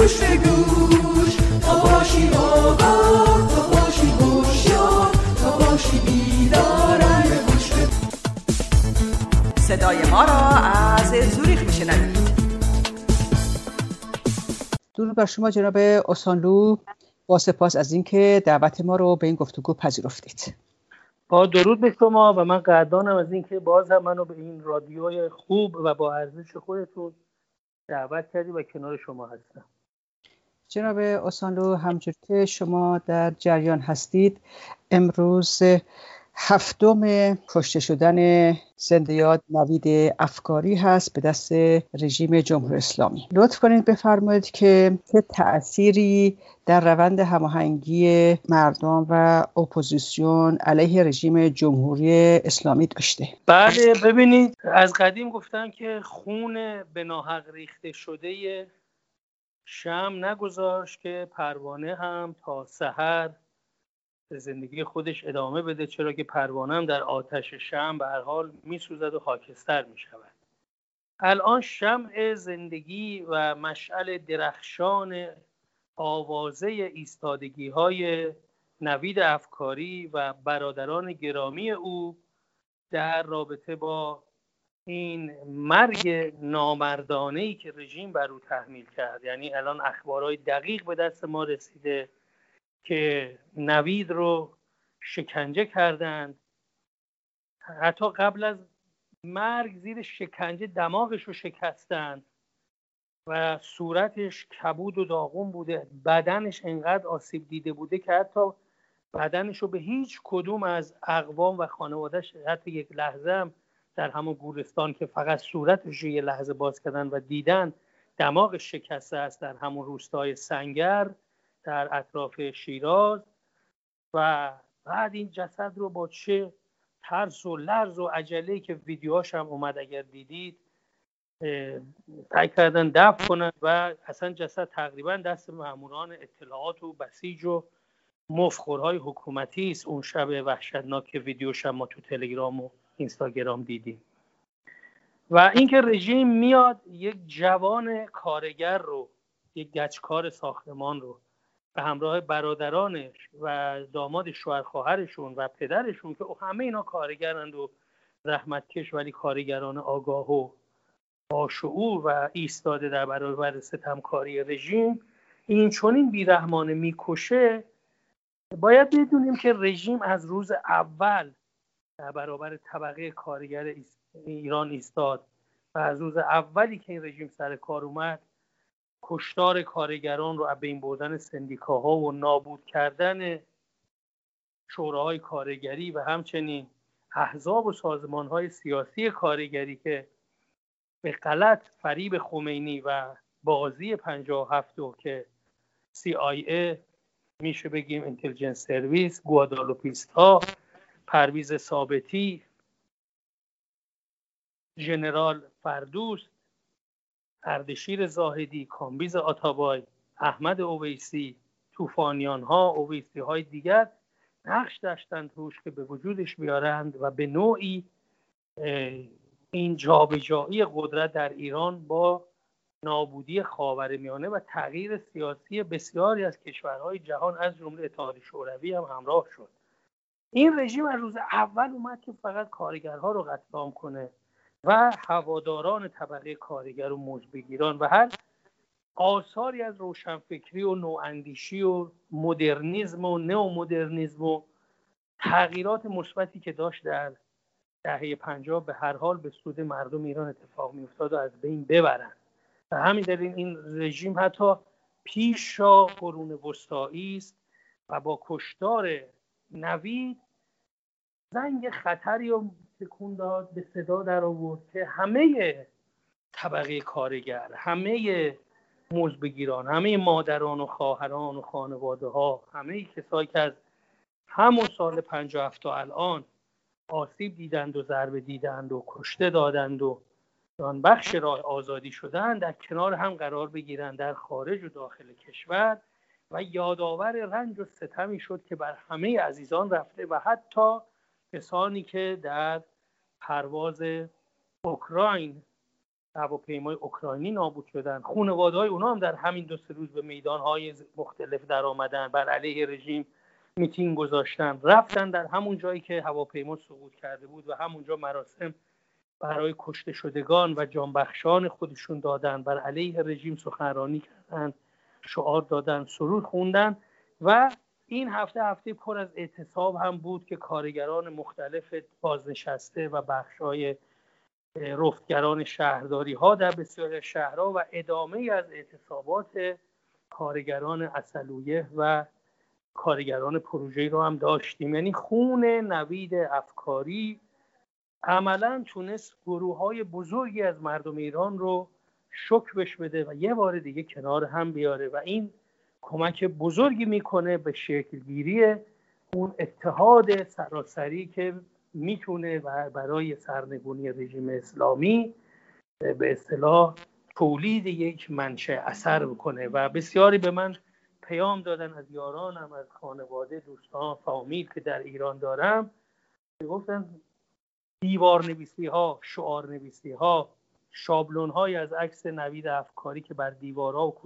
گوش به گوش، تا باشی آگاه، تا باشی هوشیار، تا باشی بیدار. گوش به صدای ما را از زوریخ میشنوید. درود بر شما جناب اوسانلو، با سپاس از اینکه دعوت ما رو به این گفتگو پذیرفتید. با درود به شما و من قدردانم از اینکه باز هم منو به این رادیوی خوب و با ارزش خودتون دعوت کردید و کنار شما هستم. جناب اوسانلو، همچون که شما در جریان هستید، امروز 7م کشته شدن زنده‌یاد نوید افکاری هست به دست رژیم جمهوری اسلامی. لطف کنید بفرمایید که چه تأثیری در روند هماهنگی مردم و اپوزیسیون علیه رژیم جمهوری اسلامی داشته؟ بله، ببینید، از قدیم گفتن که خون به ناحق ریخته شده شمع نگذاشت که پروانه هم تا سحر به زندگی خودش ادامه بده، چرا که پروانه هم در آتش شمع به هر حال میسوزد و خاکستر میشود. الان شمع زندگی و مشعل درخشان آوازه ایستادگی های نوید افکاری و برادران گرامی او در رابطه با این مرگ نامردانه‌ای که رژیم بر او تحمیل کرد. یعنی الان اخبارهای دقیق به دست ما رسیده که نوید رو شکنجه کردند، حتی قبل از مرگ زیر شکنجه دماغش رو شکستند و صورتش کبود و داغون بوده، بدنش انقدر آسیب دیده بوده که حتی بدنش رو به هیچ کدوم از اقوام و خانواده‌اش حتی یک لحظه هم در همون گورستان که فقط صورتش رو یه لحظه باز کردن و دیدن دماغش شکسته است در همون روستای سنگر در اطراف شیراز، و بعد این جسد رو با چه ترس و لرز و عجله‌ای که ویدیوهاش هم اومد اگر دیدید سعی کردن دفن کنن و اصلا جسد تقریبا دست ماموران اطلاعات و بسیج و مفخورهای حکومتی است. اون شب وحشتناک که ویدیوش هم ما تو تلگرام و اینستاگرام دیدیم. و اینکه رژیم میاد یک جوان کارگر رو، یک گچکار ساختمان رو به همراه برادرانش و داماد شوهر خواهرشون و پدرشون که همه اینا کارگرند و زحمتکش ولی کارگران آگاه و با شعور و ایستاده در برابر ستمکاری رژیم، این چنین بیرحمانه میکشه، باید بدونیم که رژیم از روز اول در برابر طبقه کارگر ایران ایستاد و از روز اولی که این رژیم سر کار اومد کشتار کارگران رو، از بین بردن سندیکاها و نابود کردن شوراهای کارگری و همچنین احزاب و سازمانهای سیاسی کارگری که به غلط فریب خمینی و بازی 57 که CIA میشه بگیم اینتلیجنس سرویس، گوادالوپیستا، پرویز ثابتی، ژنرال فردوست، اردشیر زاهدی، کامبیز آتابای، احمد اویسی، طوفانیان ها، اویسی های دیگر نقش داشتند روش که به وجودش بیارند و به نوعی این جابجایی قدرت در ایران با نابودی خاورمیانه و تغییر سیاسی بسیاری از کشورهای جهان از جمله اتحادیه شوروی هم همراه شد. این رژیم از روز اول اومد که فقط کارگرها رو قتل عام کنه و هواداران طبقه کارگر و مزدبگیران و هر آثاری از روشنفکری و نواندیشی و مدرنیسم و نئومدرنیسم و تغییرات مثبتی که داشت در دهه 50 به هر حال به سود مردم ایران اتفاق میافتاد و از بین ببرن. و همین دلیل این رژیم حتی پیشا قرون وسطایی است و با کشتار نوید زنگ خطری رو تکون داد، به صدا در آورد که همه طبقه کارگر، همه مزدبگیران، همه مادران و خواهران و خانواده ها، همه کسایی که از همون سال 57 تا الان آسیب دیدند و ضربه دیدند و کشته دادند و آن بخش راه آزادی شدند، در کنار هم قرار بگیرند در خارج و داخل کشور و یادآور رنج و ستمی شد که بر همه عزیزان رفته و حتی کسانی که در پرواز اوکراین هواپیمای اوکراینی نابود شدن. خانواده‌های اونا هم در همین 2-3 روز به میدان‌های مختلف در آمدن، بر علیه رژیم میتینگ گذاشتن، رفتن در همون جایی که هواپیما سقوط کرده بود و همونجا مراسم برای کشته شدگان و جانبخشان خودشون دادن، بر علیه رژیم سخنرانی کردن، شعار دادن، سرود خوندن. و این هفته پر از اعتصاب هم بود که کارگران مختلف بازنشسته و بخشای رفتگران شهرداری ها در بسیاری شهرها و ادامه از اعتصابات کارگران عسلویه و کارگران پروژه‌ای رو هم داشتیم. یعنی خون نوید افکاری عملاً تونست گروه‌های بزرگی از مردم ایران رو شوک بش بده و یه بار دیگه کنار هم بیاره و این کمک بزرگی میکنه به شکلگیری اون اتحاد سراسری که میتونه برای سرنگونی رژیم اسلامی به اصطلاح تولید یک منشأ اثر بکنه. و بسیاری به من پیام دادن از یارانم، از خانواده، دوستان، فامیل که در ایران دارم، گفتن دیوار نویسی ها، شعار نویسی ها، شابلون های از عکس نوید افکاری که بر دیوارها و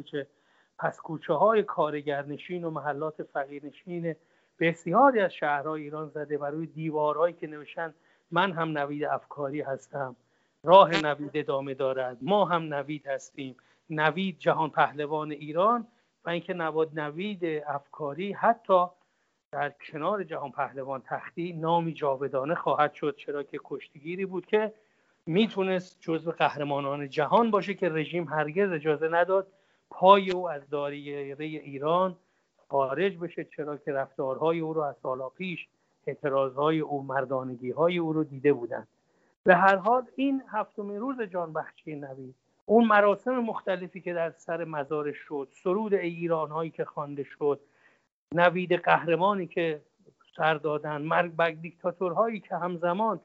کوچه های کارگرنشین و محلات فقیرنشین بسیاری از شهرهای ایران زده و روی دیوارهایی که نوشتن من هم نوید افکاری هستم، راه نوید ادامه دارد، ما هم نوید هستیم، نوید جهان پهلوان ایران. و اینکه نوید افکاری حتی در کنار جهان پهلوان تختی نامی جاودانه خواهد شد، چرا که کشتیگیری بود که میتونست جزو قهرمانان جهان باشه که رژیم هرگز اجازه نداد پای او از دایره ایران خارج بشه، چرا که رفتارهای او رو از سالا پیش، اعتراضهای او، مردانگی‌های او رو دیده بودند. به هر حال این 7 روز جانبخشی نوید، اون مراسم مختلفی که در سر مزارش شد، سرود ای ایران‌هایی که خوانده شد، نوید قهرمانی که سر دادن، مرگ بر دیکتاتورهایی که همزمان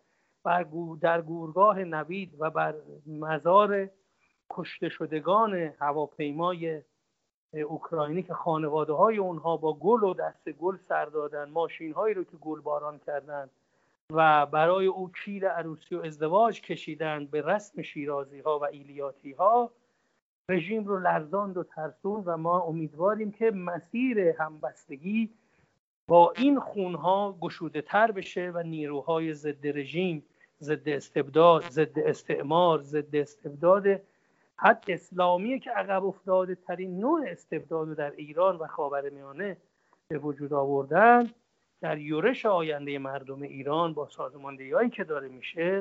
در گورگاه نوید و بر مزار کشته شدگان هواپیمای اوکراینی که خانواده های اونها با گل و دست گل سر دادن، ماشین هایی رو که گل باران کردن و برای او کیل عروسی و ازدواج کشیدن به رسم شیرازی ها و ایلیاتی ها، رژیم رو لرزاند و ترسون. و ما امیدواریم که مسیر همبستگی با این خونها گشوده تر بشه و نیروهای ضد رژیم، ضد استبداد، ضد استعمار، ضد استبداد حد اسلامی که عقب افتاده ترین نوع استبداد در ایران و خاورمیانه به وجود آوردن، در یورش آینده مردم ایران با سازماندهی‌هایی که داره میشه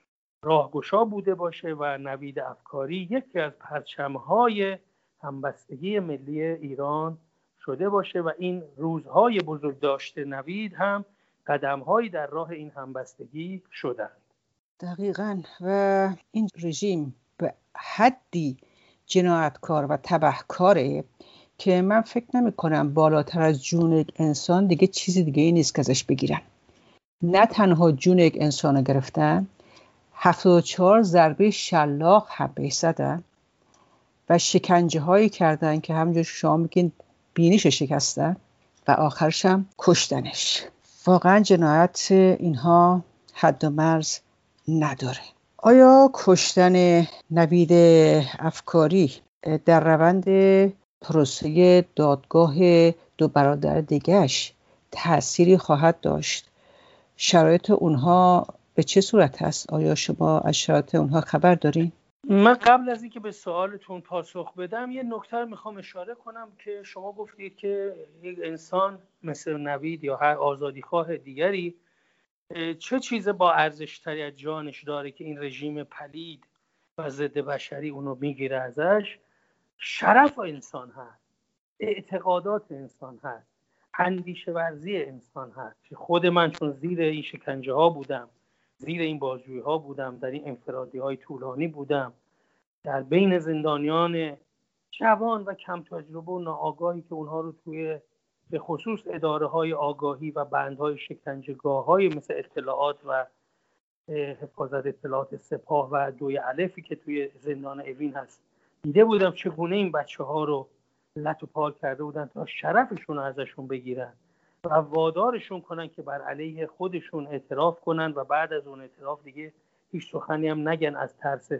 راهگشا بوده باشه و نوید افکاری یکی از پرچم‌های همبستگی ملی ایران شده باشه و این روزهای بزرگ داشته نوید هم قدم‌هایی در راه این همبستگی شدند. دقیقاً. و این رژیم به حدی جنایتکار و تبهکاره که من فکر نمی کنم بالاتر از جون یک انسان دیگه چیزی دیگه ای نیست که ازش بگیرن. نه تنها جون یک انسان رو گرفتن، 74 ضربه شلاق هم بهش زدن و شکنجه هایی کردن که همونجور شما میگین بینیش شکستن و آخرش هم کشتنش. واقعا جنایت اینها حد و مرز نداره. آیا کشتن نوید افکاری در روند پروسه دادگاه 2 برادر دیگه‌اش تأثیری خواهد داشت؟ شرایط اونها به چه صورت هست؟ آیا شما از شرایط اونها خبر دارین؟ من قبل از اینکه به سوالتون پاسخ بدم یه نکته میخوام اشاره کنم که شما گفتید که یک انسان مثل نوید یا هر آزادیخواه دیگری چه چیز با ارزش‌تری از جانش داره که این رژیم پلید و ضد بشری اونو میگیره ازش؟ شرف انسان هست، اعتقادات انسان هست، اندیشه ورزی انسان هست. خود من چون زیر این شکنجه ها بودم، زیر این بازجویی ها بودم، در این انفرادی های طولانی بودم، در بین زندانیان جوان و کم تجربه و ناآگاهی که اونها رو توی به خصوص اداره های آگاهی و بندهای شکنجهگاه های مثل اطلاعات و حفاظت اطلاعات سپاه و 2 الفی که توی زندان اوین هست دیده بودم چگونه این بچه ها رو لت و پار کرده بودن تا شرفشون رو ازشون بگیرن و وادارشون کنن که بر علیه خودشون اعتراف کنن و بعد از اون اعتراف دیگه هیچ سخنی هم نگن از ترس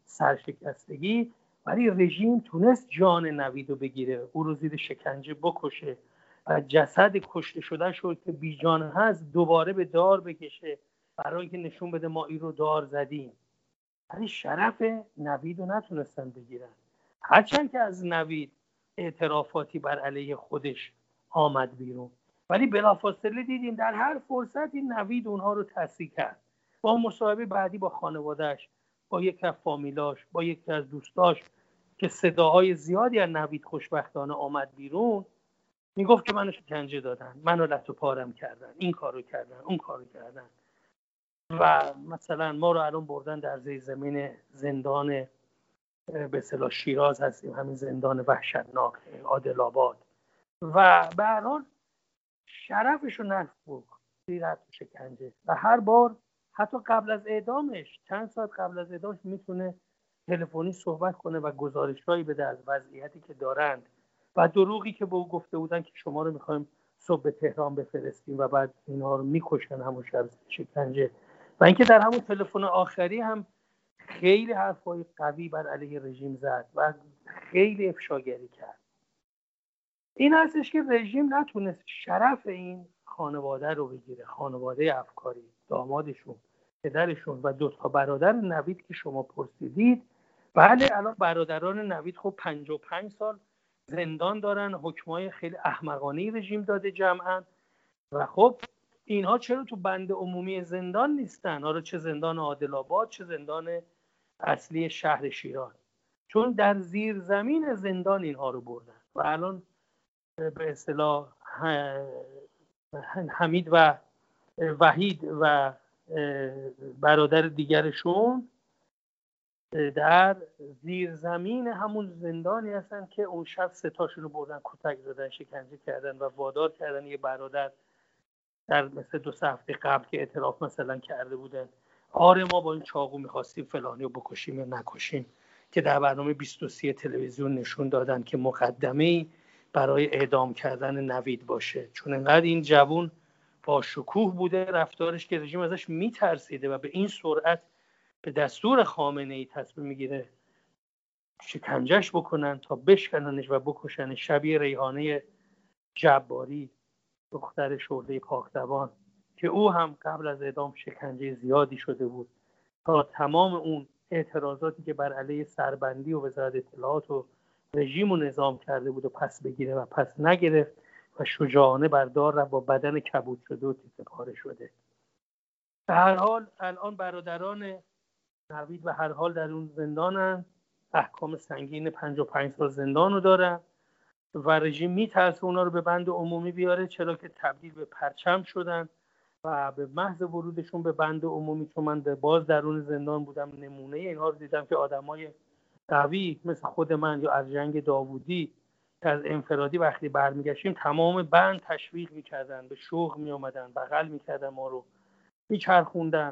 سرشکستگی، ولی رژیم تونست جان نوید رو بگیره، او رو زیر شکنجه بکشه و جسد کشته شده شد که بی جان هست دوباره به دار بکشه برای اینکه نشون بده ما این رو دار زدیم. ولی شرف نوید رو نتونستن بگیرن، هرچند که از نوید اعترافاتی بر علیه خودش آمد بیرون، ولی بلافاصله دیدیم در هر فرصتی نوید اونها رو تصحیح کرد. با مصاحبه بعدی با خانوادهش، با یکی از فامیلاش، با یکی از دوستاش که صداهای زیادی از نوید خوشبختانه آمد بیرون، میگفت که منو شکنجه دادن، منو لت و پارم کردن، این کارو کردن، اون کارو کردن و مثلا ما رو الان بردن در زمین زندان به اصطلاح شیراز هستیم، همین زندان وحشتناک عادل آباد، و به هر حال شرفش رو نفروخت زیر شکنجه و هر بار حتی قبل از اعدامش، چند ساعت قبل از اعدامش میتونه تلفنی صحبت کنه و گزارش‌هایی بده از وضعیتی که دارند و دروغی که به او گفته بودن که شما رو می‌خوایم صبح به تهران بفرستیم و بعد اینها رو می‌کشن همون شب شکنجه. و اینکه در همون تلفن آخری هم خیلی حرفای قوی بر علیه رژیم زد و خیلی افشاگری کرد. این هستش که رژیم نتونست شرف این خانواده رو بگیره، خانواده افکاری، دامادشون، پدرشون و 2 برادر نوید که شما پرسیدید. بله الان برادران نوید خب 55 سال زندان دارن، حکمای خیلی احمقانه رژیم داده جمعاً و خب اینها چرا تو بند عمومی زندان نیستن؟ آره، چه زندان عادل آباد چه زندان اصلی شهر شیراز، چون در زیر زمین زندان اینها رو بردن و الان به اصطلاح حمید و وحید و برادر دیگرشون در زیر زمین همون زندانی هستن که اون شب 3 تاشون رو بردن کتک زدن، شکنجه کردن و وادار کردن یه برادر در مثل 2 هفته قبل که اعتراف مثلا کرده بودن آره ما با این چاقو میخواستیم فلانی رو بکشیم یا نکشیم، که در برنامه 23 تلویزیون نشون دادن که مقدمه‌ای برای اعدام کردن نوید باشه، چون انقدر این جوون با شکوه بوده رفتارش که رژیم ازش میترسیده و به این سرعت به دستور خامنه‌ای تصمیم میگیره شکنجهش بکنن تا بشکننش و بکشن. شبیه ریحانه جباری دختر شعله پاکدوان که او هم قبل از اعدام شکنجه زیادی شده بود تا تمام اون اعتراضاتی که بر علیه سربندی و وزارت اطلاعات و رژیم و نظام کرده بود و پس بگیره و پس نگرفت و شجاعانه بردار و با بدن کبود شده و تیکه پاره شده. به هر حال الان برادران نوید به هر حال در اون زندانن، احکام سنگین 55 سال زندان رو دارن و رژیم میترسه اونا رو به بند عمومی بیاره، چرا که تبدیل به پرچم شدن و به محض ورودشون به بند عمومی، چون من باز درون زندان بودم نمونه اینها رو دیدم که آدمای قوی مثل خود من یا ارجنگ داوودی که از انفرادی وقتی برمیگشتیم تمام بند تشویق میکردن، به شوق میامدن، بغل میکردن، ما رو میچرخوندن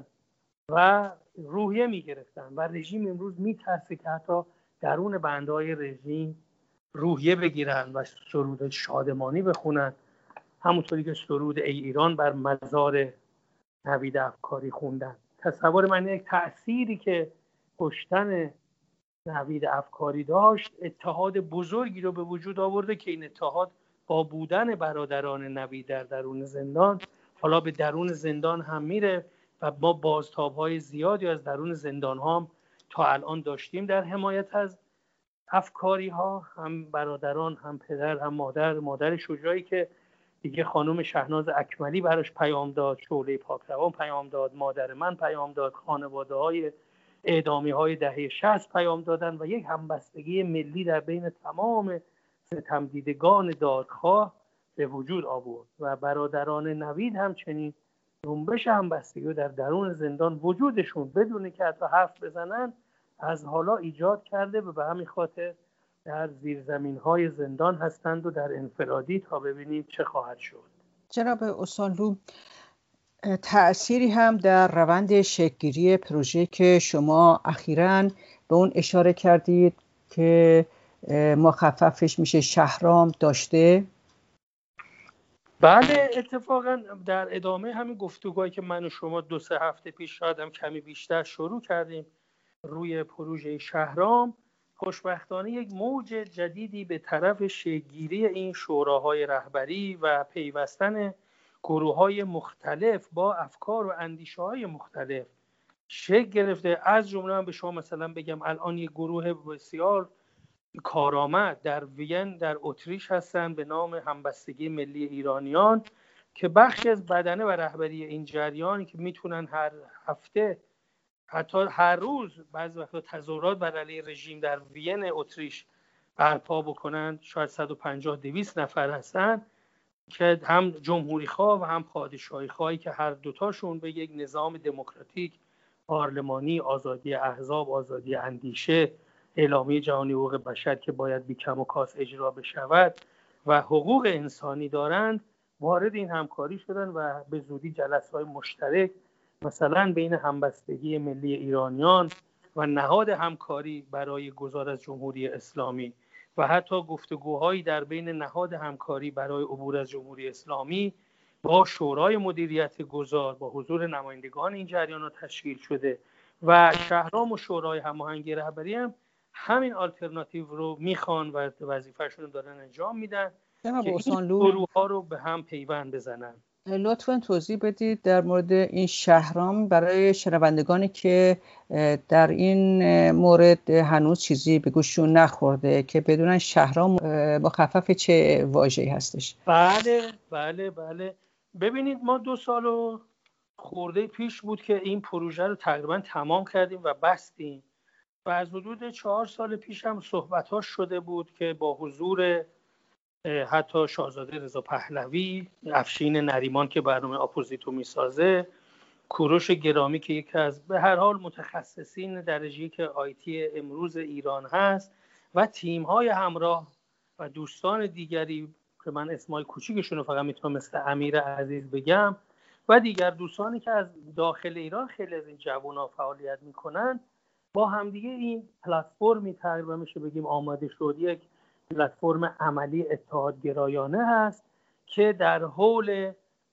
و روحیه میگرفتن و رژیم امروز میترسه که حتی درون بندهای رژیم روحیه بگیرن و سرود شادمانی بخونن، همونطوری که سرود ای ایران بر مزار نوید افکاری خوندن. تصور من یک تأثیری که کشتن نوید افکاری داشت، اتحاد بزرگی رو به وجود آورده که این اتحاد با بودن برادران نوید در درون زندان حالا به درون زندان هم میره و ما بازتاب‌های زیادی از درون زندان هم تا الان داشتیم در حمایت از افکاری ها، هم برادران، هم پدر، هم مادر شجاعی که دیگه خانم شهناز اکملی براش پیام داد، شعله پاکدوان پیام داد، مادر من پیام داد، خانواده های اعدامی های دهه 60 پیام دادن و یک همبستگی ملی در بین تمام ستمدیدگان دادخواه به وجود آورد و برادران نوید همچنین جنبش همبستگی در درون زندان وجودشون بدون که حتی حرف بزنن از حالا ایجاد کرده و به همین خاطر در زیرزمین‌های زندان هستند و در انفرادی تا ببینیم چه خواهد شد. جناب اوسانلو، تأثیری هم در روند شکل‌گیری پروژه که شما اخیراً به اون اشاره کردید که مخففش میشه شهرام داشته؟ بله، اتفاقا در ادامه همین گفتگوهایی که من و شما 2-3 هفته پیش شاید هم کمی بیشتر شروع کردیم روی پروژه شهرام خوشبختانه یک موج جدیدی به طرف شکل‌گیری این شوراهای رهبری و پیوستن گروه‌های مختلف با افکار و اندیشه‌های مختلف شکل گرفته. از جمله من به شما مثلا بگم الان یک گروه بسیار کارآمد در وین در اتریش هستن به نام همبستگی ملی ایرانیان که بخشی از بدنه و رهبری این جریانی که میتونن هر هفته حتی هر روز بعضی وقتا تظاهرات بر علیه رژیم در وین اتریش برپا بکنن، شاید 150-200 نفر هستن که هم جمهوری خواه و هم پادشاهی خواهی که هر دوتاشون به یک نظام دموکراتیک پارلمانی، آزادی احزاب، آزادی اندیشه، اعلامیه جهانی حقوق بشر که باید بی کم و کاس اجرا بشود و حقوق انسانی دارند وارد این همکاری شدن و به زودی جلسه‌های مشترک مثلا بین همبستگی ملی ایرانیان و نهاد همکاری برای گذار از جمهوری اسلامی و حتی گفتگوهایی در بین نهاد همکاری برای عبور از جمهوری اسلامی با شورای مدیریت گذار با حضور نمایندگان این جریانات تشکیل شده و شهرام و شورای هماهنگی رهبری هم همین آلترناتیو رو میخوان و وظیفه‌شون رو دارن انجام میدن که این گروه‌ها رو به هم پیوند بزنن. لطفاً توضیح بدید در مورد این شهرام برای شنوندگانی که در این مورد هنوز چیزی به گوششون نخورده که بدونن شهرام مخفف چه واژه‌ای هستش. بله ببینید ما 2 سال و خورده پیش بود که این پروژه رو تقریبا تمام کردیم و بستیم و از حدود 4 سال پیش هم صحبت‌ها شده بود که با حضور حتی شاهزاده رضا پهلوی، افشین نریمان که برنامه اپوزیتو میسازه، کوروش گرامی که یکی از به هر حال متخصصین درجه‌ای که آیتی امروز ایران هست و تیم‌های همراه و دوستان دیگری که من اسمای کوچیکشون رو فقط میتونم مثل امیر عزیز بگم و دیگر دوستانی که از داخل ایران خیلی از این جوان‌ها فعالیت میکنن با همدیگه این پلتفرمی تقریبا میشه بگیم آماده شد. یک پلتفرم عملی اتحادگرایانه هست که در حول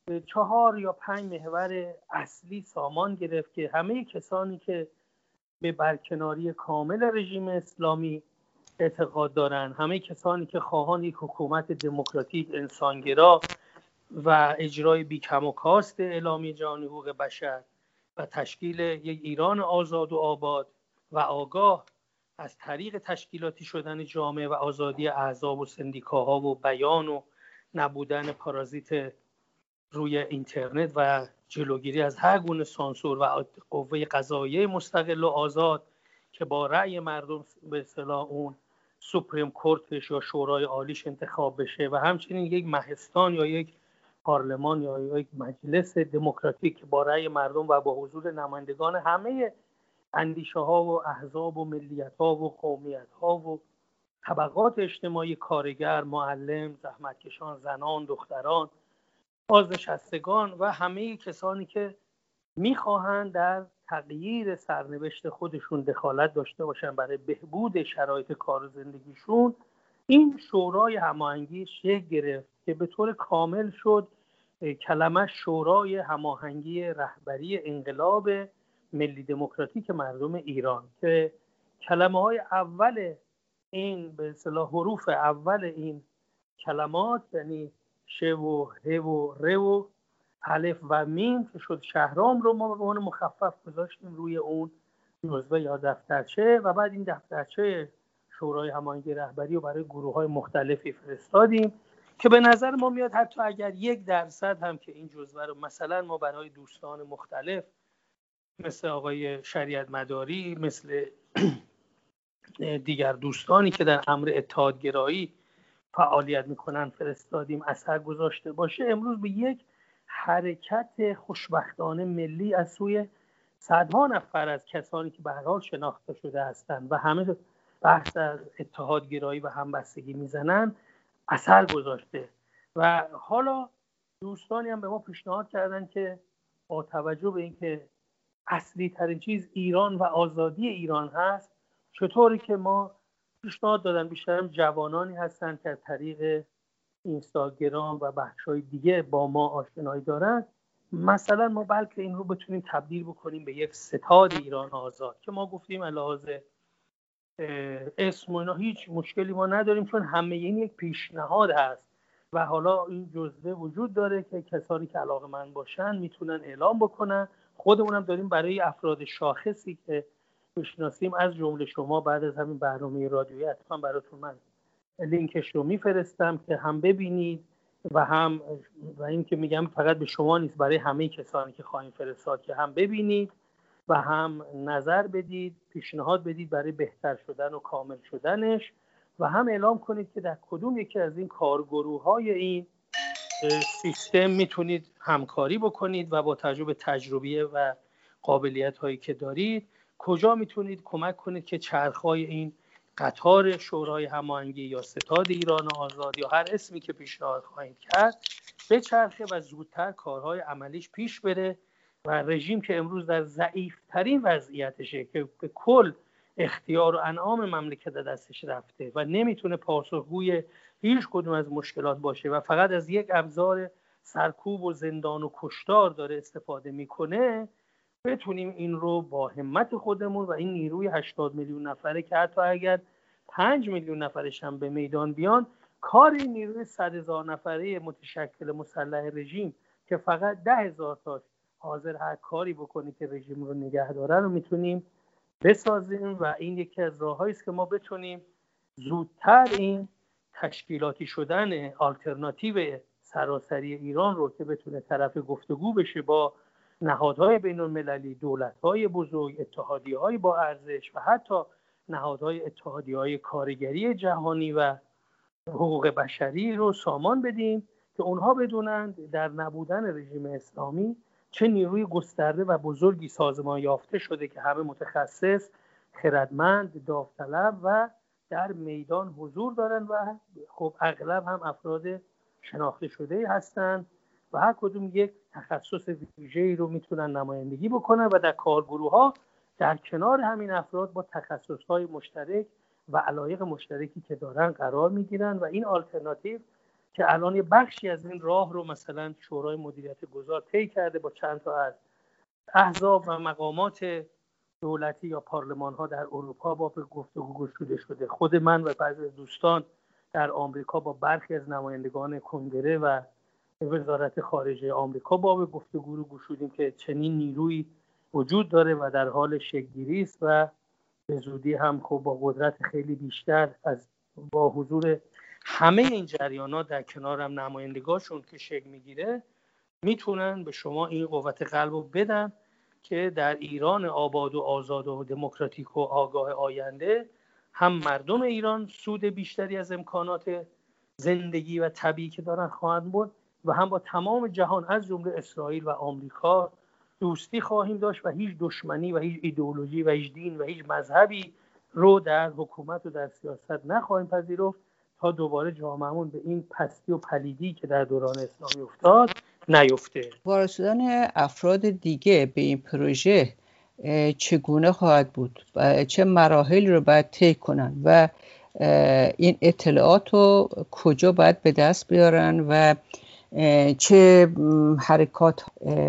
4 یا 5 محور اصلی سامان گرفت که همه کسانی که به برکناری کامل رژیم اسلامی اعتقاد دارند، همه کسانی که خواهان یک حکومت دموکراتیک انسانگرا و اجرای بی کم و کاست اعلامیه جهانی حقوق بشر و تشکیل یک ایران آزاد و آباد و آگاه از طریق تشکیلاتی شدن جامعه و آزادی احزاب و سندیکاها و بیان و نبودن پارازیت روی اینترنت و جلوگیری از هر گونه سانسور و قوه قضاییه مستقل و آزاد که با رأی مردم به اصطلاح اون سوپریم کورتش یا شورای عالیش انتخاب بشه و همچنین یک مهستان یا یک پارلمان یا یک مجلس دموکراتیک که با رأی مردم و با حضور نمایندگان همه اندیشه ها و احزاب و ملیت ها و قومیت ها و طبقات اجتماعی، کارگر، معلم، زحمتکشان، زنان، دختران، بازنشستگان و همه کسانی که میخواهند در تغییر سرنوشت خودشون دخالت داشته باشن برای بهبود شرایط کار و زندگیشون، این شورای هماهنگی شکل گرفت که به طور کامل شد کلمه شورای هماهنگی رهبری انقلاب ملی دموکراتیک مردم ایران که کلمه های اول این به اصطلاح حروف اول این کلمات یعنی ش و ه و ر و الف و میم که شد شهرام رو ما به عنوان مخفف گذاشتیم روی اون جزوه یا دفترچه و بعد این دفترچه شورای هماهنگی رهبری رو برای گروه‌های مختلفی فرستادیم که به نظر ما میاد حتی اگر 1% هم که این جزوه رو مثلا ما برای دوستان مختلف مثل آقای شریعت مداری، مثل دیگر دوستانی که در امر اتحادگرایی فعالیت میکنن فرستادیم اثر گذاشته باشه، امروز به یک حرکت خوشبختانه ملی از سوی صدها نفر از کسانی که به هر حال شناخته شده هستند و همه بحث از اتحادگرایی و همبستگی میزنن اثر گذاشته و حالا دوستانی هم به ما پیشنهاد کردن که با توجه به اینکه اصلی ترین چیز ایران و آزادی ایران هست، چطوری که ما پیشنهاد دادن بیشترم جوانانی هستن که از طریق اینستاگرام و بخش‌های دیگه با ما آشنایی دارن مثلا ما بلکه این رو بتونیم تبدیل بکنیم به یک ستاد ایران آزاد که ما گفتیم علاوه اسم و اینا هیچ مشکلی ما نداریم، چون همه این یک پیشنهاد هست و حالا این جزوه وجود داره که کسانی که علاقه‌مند باشن میتونن اعلام بکنن. خودمونم داریم برای افراد شاخصی که میشناسیم از جمله شما بعد از همین برنامه رادیویی حتما براتون من لینکش رو میفرستم که هم ببینید و این که میگم فقط به شما نیست، برای همه کسانی که خواهیم فرستاد که هم ببینید و هم نظر بدید، پیشنهاد بدید برای بهتر شدن و کامل شدنش و هم اعلام کنید که در کدوم یکی از این کارگروه‌های این سیستم میتونید همکاری بکنید و با توجه به تجربه و قابلیت‌هایی که دارید کجا میتونید کمک کنید که چرخ‌های این قطار شورای هماهنگی یا ستاد ایران آزاد یا هر اسمی که پیشنهاد خواهید کرد به چرخه و زودتر کارهای عملیش پیش بره و رژیم که امروز در ضعیف‌ترین وضعیتشه که به کل اختیار و انعام مملکت دستش رفته و نمیتونه پاسخگوی هیچ کدوم از مشکلات باشه و فقط از یک ابزار سرکوب و زندان و کشتار داره استفاده میکنه، بتونیم این رو با همت خودمون و این نیروی 80 میلیون نفره که حتی اگر 5 میلیون نفرش هم به میدان بیان، کار این نیروی 100,000 نفره متشکل مسلح رژیم که فقط 10,000 تا حاضر هر کاری بکنه که رژیم رو نگه داره رو میتونیم بسازیم و این یکی از راه‌هایی است که ما بتونیم زودتر این تشکیلاتی شدن آلترناتیو سراسری ایران رو که بتونه طرف گفتگو بشه با نهادهای بین‌المللی، دولت‌های بزرگ، اتحادیه‌های با ارزش و حتی نهادهای اتحادیه‌های کارگری جهانی و حقوق بشری رو سامان بدیم که اونها بدونند در نبودن رژیم اسلامی چه نیروی گسترده و بزرگی سازمان یافته شده که همه متخصص، خردمند، داوطلب و در میدان حضور دارن و خب اغلب هم افراد شناخته شده هستند و هر کدوم یک تخصص ویژه‌ای رو میتونن نمایندگی بکنن و در کارگروه‌ها در کنار همین افراد با تخصص‌های مشترک و علایق مشترکی که دارن قرار میگیرن و این آلترناتیو که الان یه بخشی از این راه رو مثلا شورای مدیریت گذار طی کرده با چند تا از احزاب و مقامات دولتی یا پارلمان‌ها در اروپا با گفتگو گشوده شده. خود من و بعضی دوستان در آمریکا با برخی از نمایندگان کنگره و وزارت خارجه آمریکا با گفتگو رو گشودیم که چنین نیرویی وجود داره و در حال شکل‌گیری است و به زودی هم خب با قدرت خیلی بیشتر از با حضور همه این جریانات در کنار هم نمایندگاشون که شکل میگیره میتونن به شما این قوت قلب رو بدن که در ایران آباد و آزاد و دموکراتیک و آگاه آینده هم مردم ایران سود بیشتری از امکانات زندگی و طبیعی که دارن خواهند برد و هم با تمام جهان از جمله اسرائیل و آمریکا دوستی خواهیم داشت و هیچ دشمنی و هیچ ایدئولوژی و هیچ دین و هیچ مذهبی رو در حکومت و در سیاست نخواهیم پذیرفت تا دوباره جامعهمون به این پستی و پلیدی که در دوران اسلامی افتاد نیفته. وارد شدن افراد دیگه به این پروژه چگونه خواهد بود و چه مراحلی رو باید طی کنن و این اطلاعات رو کجا باید به دست بیارن و چه حرکات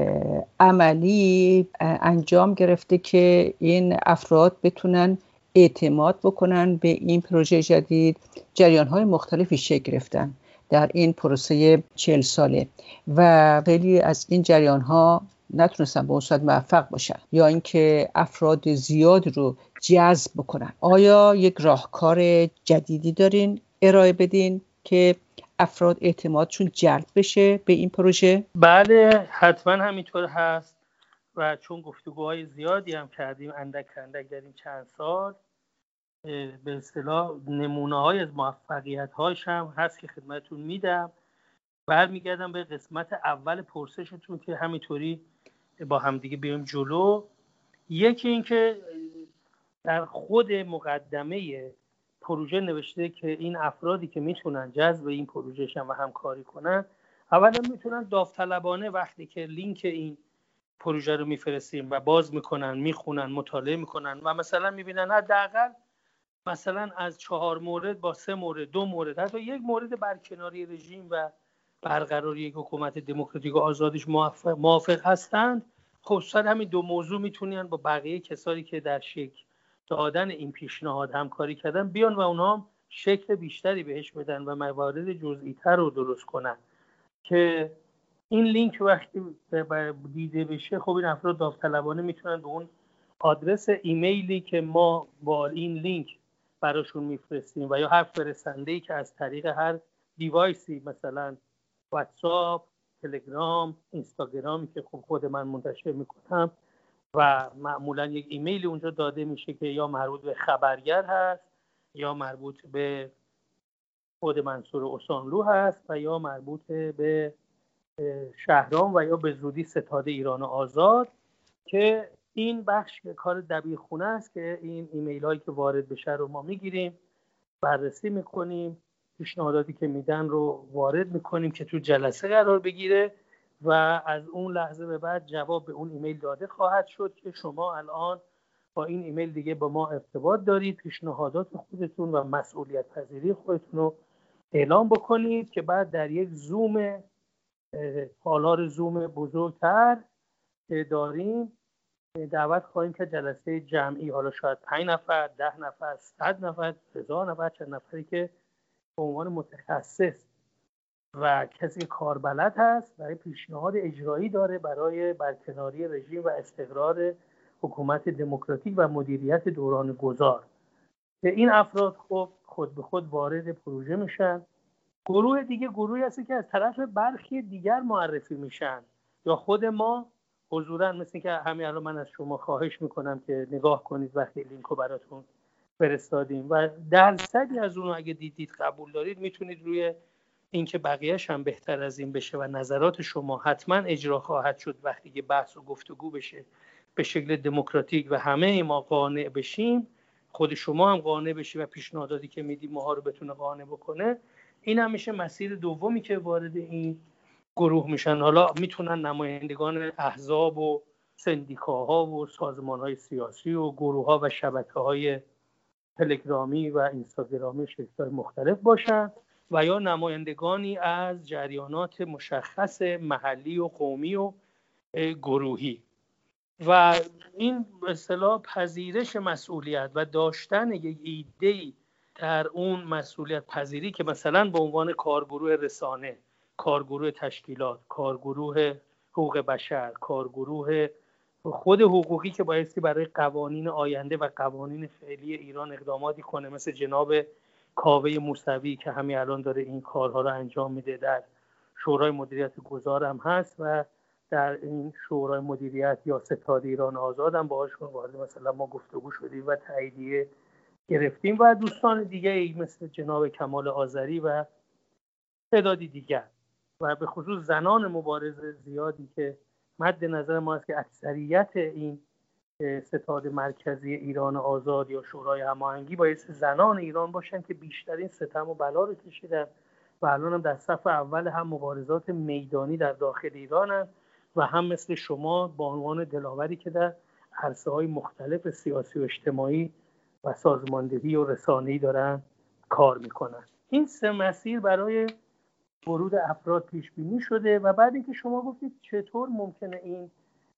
عملی انجام گرفته که این افراد بتونن اعتماد بکنن به این پروژه جدید. جریان‌های مختلفی شکل گرفتن در این پروسه 40 ساله و خیلی از این جریان‌ها نتونستن به اون صورت موفق باشن یا اینکه افراد زیاد رو جذب بکنن. آیا یک راهکار جدیدی دارین ارائه بدین که افراد اعتمادشون جلب بشه به این پروژه؟ بله حتما همینطور هست و چون گفتگوهای زیادی هم کردیم اندک در این چند سال، به اصطلاح نمونه‌های از موفقیت‌هاش هم هست که خدمتتون میدم. برمیگردم به قسمت اول پرسشتون که همینطوری با همدیگه بیایم جلو. یکی این که در خود مقدمه پروژه نوشته که این افرادی که میتونن جذب این پروژه شن و همکاری کنن، اولا میتونن داوطلبانه وقتی که لینک این پروژه رو میفرستیم و باز میکنن، میخونن، مطالعه میکنن و مثلا میبینن حداقل مثلا از 4 مورد با 3 مورد 2 مورد حتی 1 مورد برکناری رژیم و برقراری یک حکومت دموکراتیک و آزادیش موافق هستند، خب سر همین دو موضوع میتونن با بقیه کسانی که در شکل دادن این پیشنهاد همکاری کردن بیان و اونها شکل بیشتری بهش بدن و موارد جزئی تر رو درست کنن که این لینک وقتی دیده بشه، خب این افراد داوطلبانه میتونن به اون آدرس ایمیلی که ما با این لینک براشون میفرستیم و یا هر فرستنده‌ای که از طریق هر دیوایسی، مثلا واتساپ، تلگرام، اینستاگرامی که خود من منتشر میکنم و معمولا یک ایمیلی اونجا داده میشه که یا مربوط به خبرگر هست یا مربوط به خود منصور اوسانلو هست و یا مربوط به شهرام و یا به زودی ستاد ایران آزاد، که این بخش کار دبیرخونه است که این ایمیل هایی که وارد بشه رو ما میگیریم، بررسی میکنیم، پیشنهاداتی که میدن رو وارد میکنیم که تو جلسه قرار بگیره و از اون لحظه به بعد جواب به اون ایمیل داده خواهد شد که شما الان با این ایمیل دیگه با ما ارتباط دارید، پیشنهادات خودتون و مسئولیت پذیری خودتون رو اعلام بکنید که بعد در یک زوم تالار زوم بزرگتر که داریم دعوت خواهیم که جلسه جمعی، حالا شاید 5 نفر، 10 نفر، 100 نفر، 1000 نفر، چند نفری که به عنوان متخصص و کسی که کاربلد هست برای پیشنهاد اجرایی داره برای برکناری رژیم و استقرار حکومت دموکراتیک و مدیریت دوران گذار، که این افراد خود به خود وارد پروژه میشن. گروه دیگه گروهی هست که از طرف برخی دیگر معرفی میشن یا خود ما حضوراً، مثل که همین الان من از شما خواهش میکنم که نگاه کنید وقتی لینکو براتون فرستادیم و درصدی از اونو اگه دیدید قبول دارید میتونید روی اینکه بقیه‌اش هم بهتر از این بشه و نظرات شما حتما اجرا خواهد شد وقتی که بحث و گفتگو بشه به شکل دموکراتیک و همه ما قانع بشیم، خود شما هم قانع بشی و پیشنهاداتی که میدی ماها رو بتونه قانع بکنه، این هم میشه مسیر دومی که وارد این گروه میشن. حالا میتونن نمایندگان احزاب و سندیکاها و سازمانهای سیاسی و گروه‌ها و شبکه‌های تلگرامی و اینستاگرامی شکل‌های مختلف باشن و یا نمایندگانی از جریانات مشخص محلی و قومی و گروهی. و این به اصطلاح پذیرش مسئولیت و داشتن یک ایده‌ای در اون مسئولیت پذیری که مثلا به عنوان کارگروه رسانه، کارگروه تشکیلات، کارگروه حقوق بشر، کارگروه خود حقوقی که بایستی برای قوانین آینده و قوانین فعلی ایران اقداماتی کنه، مثل جناب کاوه موسوی که همین الان داره این کارها رو انجام میده، در شورای مدیریت گذار هم هست و در این شورای مدیریت یا ستاد ایران آزاد هم باهاشون وارد مثلا ما گفتگو شدیم و تاییدیه گرفتیم و دوستان دیگه مثل جناب کمال آذری و تعدادی دیگر و به خصوص زنان مبارز زیادی که مد نظر ما است که اکثریت این ستاد مرکزی ایران آزاد یا شورای هماهنگی باید زنان ایران باشن که بیشترین ستم و بلا رو کشیدن و الان هم در صف اول هم مبارزات میدانی در داخل ایرانن و هم مثل شما با عنوان دلاوری که در عرصه‌های مختلف سیاسی و اجتماعی و سازماندهی و رسانه‌ای دارن کار میکنن. این سه مسیر برای ورود افراد پیش بینی شده و بعد اینکه شما گفتید چطور ممکنه این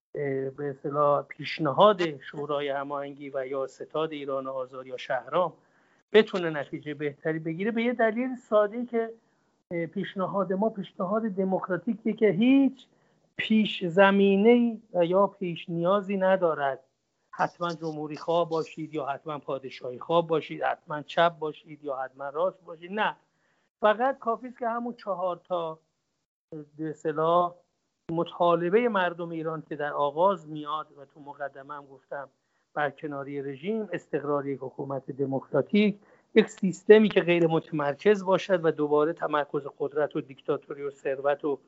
به اصطلاح پیشنهاد شورای هماهنگی و یا ستاد ایران آزاد یا شهرام بتونه نتیجه بهتری بگیره، به یه دلیل ساده که پیشنهاد ما پیشنهاد دموکراتیکیه که هیچ پیش زمینه‌ای یا پیش نیازی ندارد حتما جمهوری خواه باشید یا حتما پادشاهی خواه باشید، حتما چپ باشید یا حتما راست باشید، نه، فقط کافی است که همون 4 تا به اصطلاح مطالبه مردم ایران که در آغاز میاد و تو مقدمه هم گفتم برکناری رژیم، استقرار یک حکومت دموکراتیک، یک سیستمی که غیر متمرکز باشد و دوباره تمرکز قدرت و دیکتاتوری و ثروت و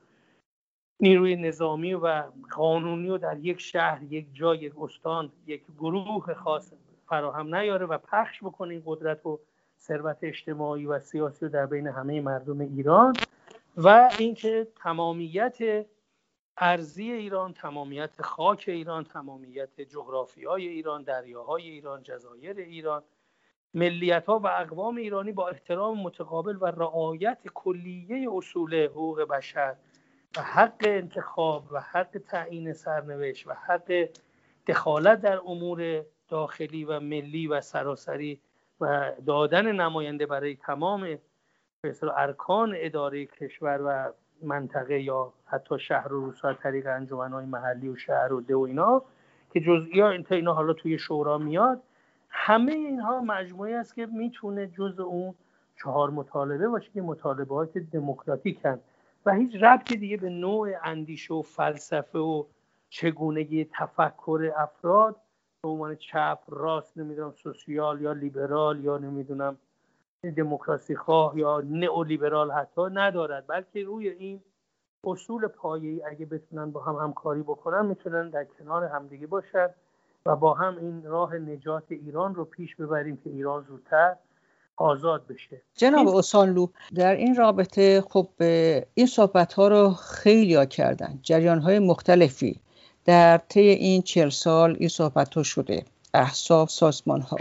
نیروی نظامی و قانونی و در یک شهر، یک جای، یک استان، یک گروه خاص فراهم نیاره و پخش بکنه این قدرت و ثروت اجتماعی و سیاسی رو در بین همه مردم ایران و اینکه تمامیت ارضی ایران، تمامیت خاک ایران، تمامیت جغرافیای ایران، دریاهای ایران، جزایر ایران ملیت‌ها و اقوام ایرانی با احترام متقابل و رعایت کلیه اصول حقوق بشر و حق انتخاب و حق تعیین سرنوشت و حق دخالت در امور داخلی و ملی و سراسری و دادن نماینده برای تمام ارکان اداره کشور و منطقه یا حتی شهر و روستا از طریق انجمن‌های محلی و شهر و ده و اینا که جزئیات اینا حالا توی شورا میاد، همه اینها مجموعه است که میتونه جزء اون 4 مطالبه باشه که مطالبات دموکراتیکن و هیچ ربطی دیگه به نوع اندیشه و فلسفه و چگونگی تفکر افراد به عنوان چپ، راست، نمیدونم سوسیال یا لیبرال یا نمیدونم دموکراسی خواه یا نئولیبرال حتی ندارد، بلکه روی این اصول پایه‌ای اگه بتونن با هم همکاری بکنن میتونن در کنار همدیگه باشن و با هم این راه نجات ایران رو پیش ببریم که ایران زودتر آزاد بشه. جناب اوسانلو، در این رابطه خب این صحبت‌ها رو خیلی‌ها کردن، جریان‌های مختلفی در طی این 40 سال این صحبت‌ها شده، احزاب، سازمان‌ها.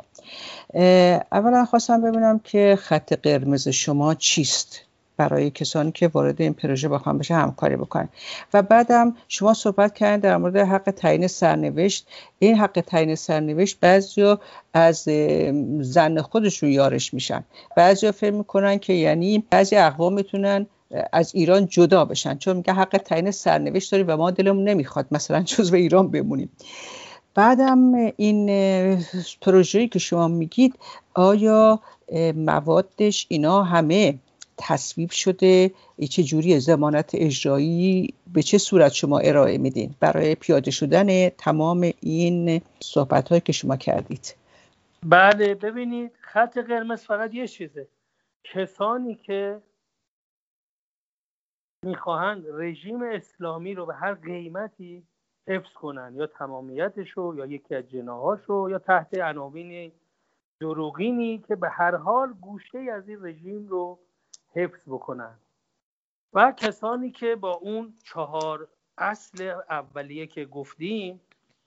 اولا خواستم ببینم که خط قرمز شما چیست برای کسانی که وارد این پروژه بخوان بشه همکاری بکنن، و بعدم شما صحبت کردن در مورد حق تعیین سرنوشت. این حق تعیین سرنوشت بعضیا از زن خودشون یارش میشن، بعضیا فکر میکنن که یعنی بعضی اقوام میتونن از ایران جدا بشن چون میگه حق تعیین سرنوشت داریم و ما دلمون نمیخواد مثلا جزو ایران بمونیم. بعدم این پروژه‌ای که شما میگید آیا موادش اینا همه تصویب شده؟ چه جوری ضمانت اجرایی به چه صورت شما ارائه میدین برای پیاده شدن تمام این صحبت‌هایی که شما کردید؟ بله، ببینید خط قرمز فقط یه چیزه، کسانی که میخواهند رژیم اسلامی رو به هر قیمتی حفظ کنن یا تمامیتش رو یا یکی از جناحاش رو یا تحت عناوین دروغینی که به هر حال گوشه از این رژیم رو حفظ بکنن و کسانی که با اون 4 اصل اولیه که گفتیم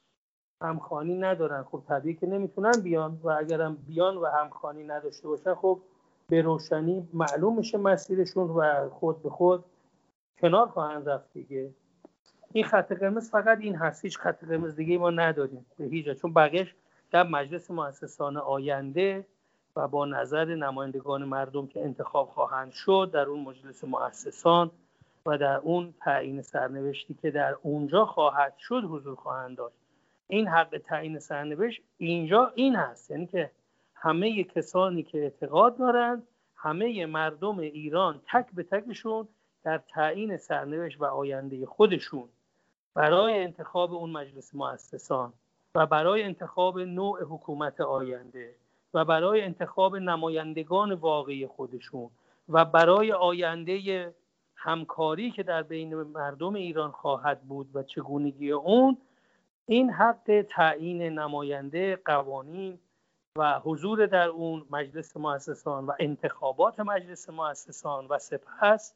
همخوانی ندارن. خب طبیعی که نمیتونن بیان و اگرم بیان و همخوانی نداشته باشن خب به روشنی معلوم میشه مسیرشون و خود به خود کنار خواهند رفت دیگه. این خط قرمز فقط این هست، هیچ خط قرمز دیگه ما نداریم به هیچ جا، چون بقیه‌اش در مجلس مؤسسان آینده و با نظر نمایندگان مردم که انتخاب خواهند شد در اون مجلس مؤسسان و در اون تعیین سرنوشتی که در اونجا خواهد شد حضور خواهند داشت. این حق تعیین سرنوشت اینجا این هست، یعنی که همه کسانی که اعتقاد دارند، همه مردم ایران تک به تکشون در تعیین سرنوشت و آینده خودشون برای انتخاب اون مجلس مؤسسان و برای انتخاب نوع حکومت آینده و برای انتخاب نمایندگان واقعی خودشون و برای آینده همکاری که در بین مردم ایران خواهد بود و چگونگی اون، این حق تعیین نماینده، قوانین و حضور در اون مجلس مؤسسان و انتخابات مجلس مؤسسان و سپس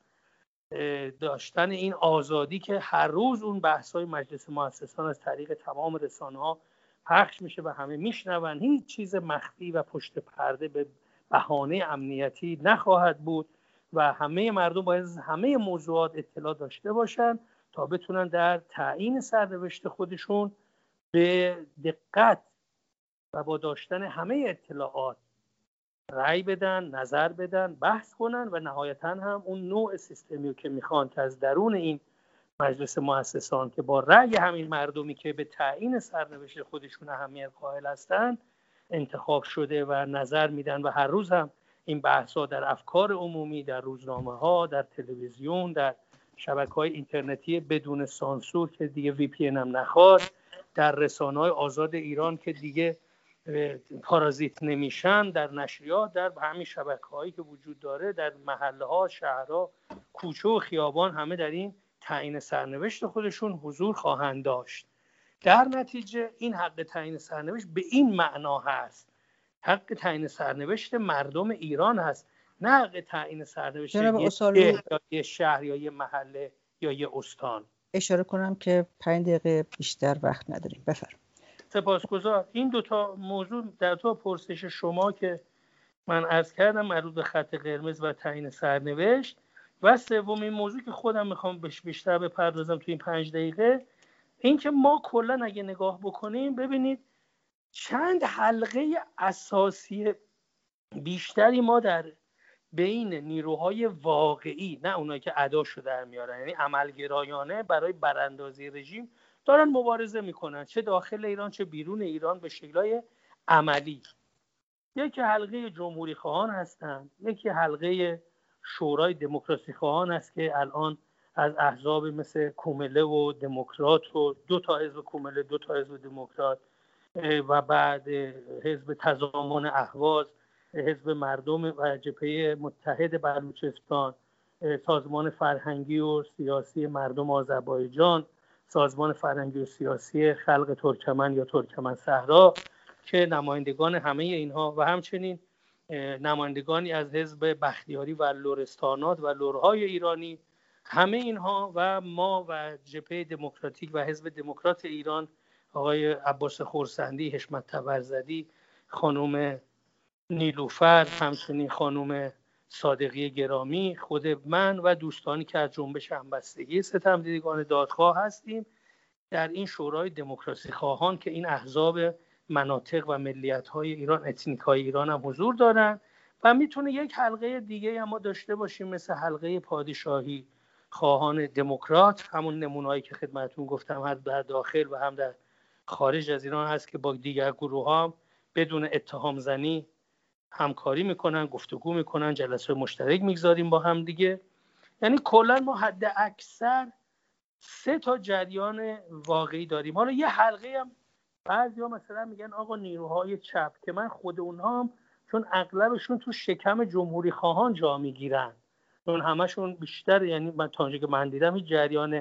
داشتن این آزادی که هر روز اون بحث‌های مجلس مؤسسان از طریق تمام رسانه‌ها پخش میشه و همه میشنون، هیچ چیز مخفی و پشت پرده به بهانه امنیتی نخواهد بود و همه مردم باید از همه موضوعات اطلاع داشته باشن تا بتونن در تعیین سرنوشت خودشون به دقت و با داشتن همه اطلاعات رأی بدن، نظر بدن، بحث کنن و نهایتاً هم اون نوع سیستمی که میخوان که از درون این مجلس مؤسسان که با رأی همین مردمی که به تعیین سرنوشت خودشون اهمیت قائل هستن انتخاب شده و نظر میدن و هر روز هم این بحث‌ها در افکار عمومی، در روزنامه‌ها، در تلویزیون، در شبکه‌های اینترنتی بدون سانسور که دیگه VPN هم نخواد، در رسانه‌های آزاد ایران که دیگه پارازیت نمیشن، در نشریات، در همین شبکه‌هایی که وجود داره، در محله‌ها، شهرها، کوچه و خیابان، همه در این تعیین سرنوشت خودشون حضور خواهند داشت. در نتیجه این حق تعیین سرنوشت به این معنا هست، حق تعیین سرنوشت مردم ایران هست، نه حق تعیین سرنوشت یه شهر یا یه محله یا یه استان. اشاره کنم که 5 دقیقه بیشتر وقت نداریم. بفرمایید. سپاسگزار. این 2 تا موضوع در تو پرسش شما که من عرض کردم مربوط به خط قرمز و تعیین سرنوشت. و سومین موضوع که خودم میخوام بهش بیشتر بپردازم توی این 5 دقیقه، این که ما کلا اگه نگاه بکنیم ببینید چند حلقه اساسی بیشتری ما در بین نیروهای واقعی، نه اونایی که اداشو در میارن، یعنی عملگرایانه برای براندازی رژیم دارن مبارزه میکنن، چه داخل ایران چه بیرون ایران به شکل‌های عملی. یکی حلقه جمهوری خواهان هستن، یکی حلقه شورای دموکراسی خواهان است که الان از احزاب مثل کومله و دموکرات و 2 تا حزب کومله 2 تا حزب دموکرات و بعد حزب تضامن اهواز، حزب مردم و جبهه متحد بلوچستان، سازمان فرهنگی و سیاسی مردم آذربایجان، سازمان فرهنگی و سیاسی خلق ترکمن یا ترکمن صحرا که نمایندگان همه اینها و همچنین نمایندگانی از حزب بختیاری و لرستانات و لرهای ایرانی، همه اینها و ما و جبهه دموکراتیک و حزب دموکرات ایران، آقای عباس خورسندی، حشمت تبرزدی، خانم نیلوفر، همچنین خانم صادقی گرامی، خود من و دوستانی که از جنبش همبستگی ستمدیدگان دادخواه هستیم در این شورای دموکراسی خواهان که این احزاب مناطق و ملیت‌های ایران، اتنیک‌های ایران هم حضور دارن. و میتونه یک حلقه دیگه هم ما داشته باشیم مثل حلقه پادشاهی خواهان دموکرات، همون نمونه‌هایی که خدمتتون گفتم هم در داخل و هم در خارج از ایران هست که با دیگر گروه‌ها هم بدون اتهام زنی همکاری میکنن، گفتگو میکنن، جلسه مشترک میگذاریم با هم دیگه. یعنی کلا ما حد اکثر 3 تا جریان واقعی داریم. حالا یه حلقه هم بعضیا مثلا میگن آقا نیروهای چپ، که من خود اونها هم چون اغلبشون تو شکم جمهوری خواهان جا میگیرن، چون همشون بیشتر، یعنی من تا اونجایی که من دیدم این جریان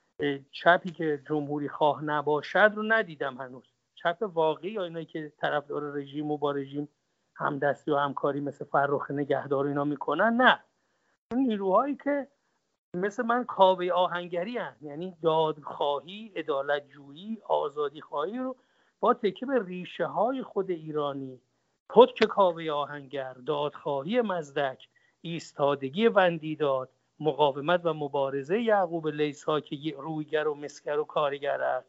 چپی که جمهوری خواه نباشد رو ندیدم هنوز. چپ واقعی یا اینایی که طرفدار رژیم و با رژیم همدستی و همکاری مثل فرخ نگهدار اینا میکنن، نه. اون نیروهایی که مثل من کاوه آهنگری هست، یعنی دادخواهی، عدالت جویی، آزادی خواهی رو با تکیه به ریشه های خود ایرانی، پتک کاوه آهنگر، دادخواهی مزدک، ایستادگی وندیداد، مقاومت و مبارزه یعقوب لیثا که رویگر و مسگر و کارگر است،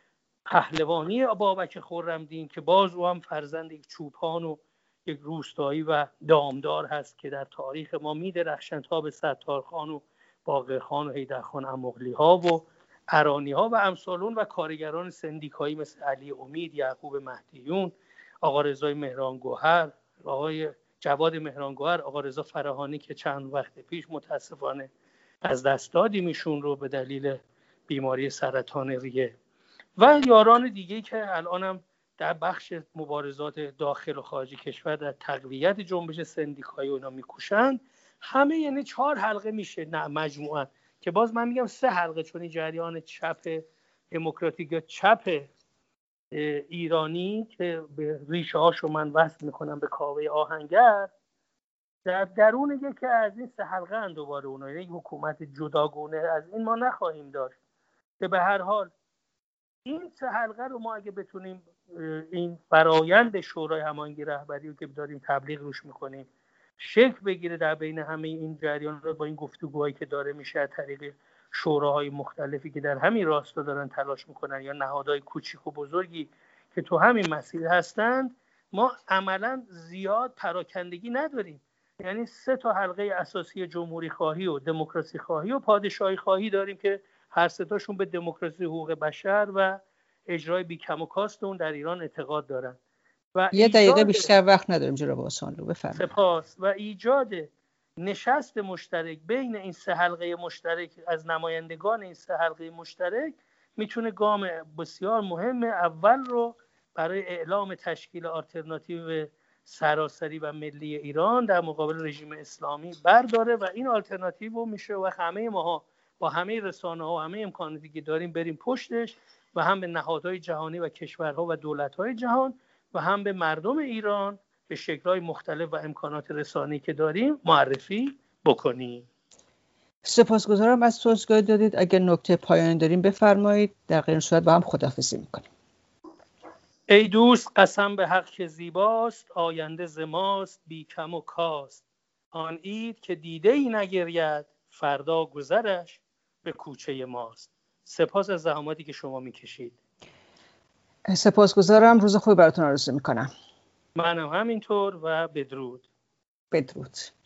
پهلوانی بابک خرمدین که باز او هم فرزند یک چوپان و یک روستایی و دامدار هست که در تاریخ ما میدرخشند تا به ستارخان و باقرخان و حیدرخان امغلی ها و ارانی ها و امثالون، و کارگران سندیکایی مثل علی امید، یعقوب مهدیون، آقا رضای مهرانگوهر، آقای جواد مهرانگوهر، آقا رضا فراهانی که چند وقت پیش متاسفانه از دست دادیم ایشون رو به دلیل بیماری سرطان ریه، و یاران دیگه که الانم در بخش مبارزات داخل و خارج کشور در تقویت جنبش سندیکایی اونا میکوشند. همه یعنی 4 حلقه میشه، نه مجموعاً، که باز من میگم 3 حلقه، چون این جریان چپ دموکراتیک یا چپ ایرانی که به ریشه هاشو من وصل میکنم به کاوه آهنگر، در درون یکی از این 3 حلقه اند دوباره اونا، یعنی حکومت جداگونه از این ما نخواهیم داشت. که به هر حال این 3 حلقه رو ما اگه بتونیم این فرایند شورای هماهنگی رهبری رو که داریم تبلیغ روش میکنیم شکل بگیره در بین همه این جریان رو، با این گفتگوهایی که داره میشه از طریق شوراهای مختلفی که در همین راستا دارن تلاش میکنن یا نهادهای کوچیک و بزرگی که تو همین مسیر هستند، ما عملا زیاد پراکندگی نداریم. یعنی 3 تا حلقه اساسی جمهوری خواهی و دموکراسی خواهی و پادشاهی خواهی داریم که هر 3 تاشون به دموکراسی، حقوق بشر و اجرای بیکم و کاست اون در ایران اعتقاد دارن. و 1 دقیقه بیشتر وقت نداریم جناب آسانلو، بفرمایید. سپاس. و ایجاد نشست مشترک بین این 3 حلقه مشترک از نمایندگان این 3 حلقه مشترک میتونه گام بسیار مهم اول رو برای اعلام تشکیل آلترناتیو سراسری و ملی ایران در مقابل رژیم اسلامی برداره، و این آلترناتیو رو میشه و همه ماها با همه رسانه‌ها و همه امکاناتی که داریم بریم پشتش، و هم به نهادهای جهانی و کشورها و دولت‌های جهان و هم به مردم ایران به شکل‌های مختلف و امکانات رسانه‌ای که داریم معرفی بکنیم. سپاسگزارم از توضیحاتی دادید. اگر نکته پایانی داریم بفرمایید، در غیر این صورت با هم خداحافظی می‌کنیم. ای دوست قسم به حق که زیباست، آینده ز ماست بی کم و کاست. آن عید که دیده ای نگرید، فردا گذرش به کوچه ماست. سپاس از زحماتی که شما میکشید. سپاسگزارم. روز خوبی براتون آرزو میکنم. منم همینطور و بدرود. بدرود.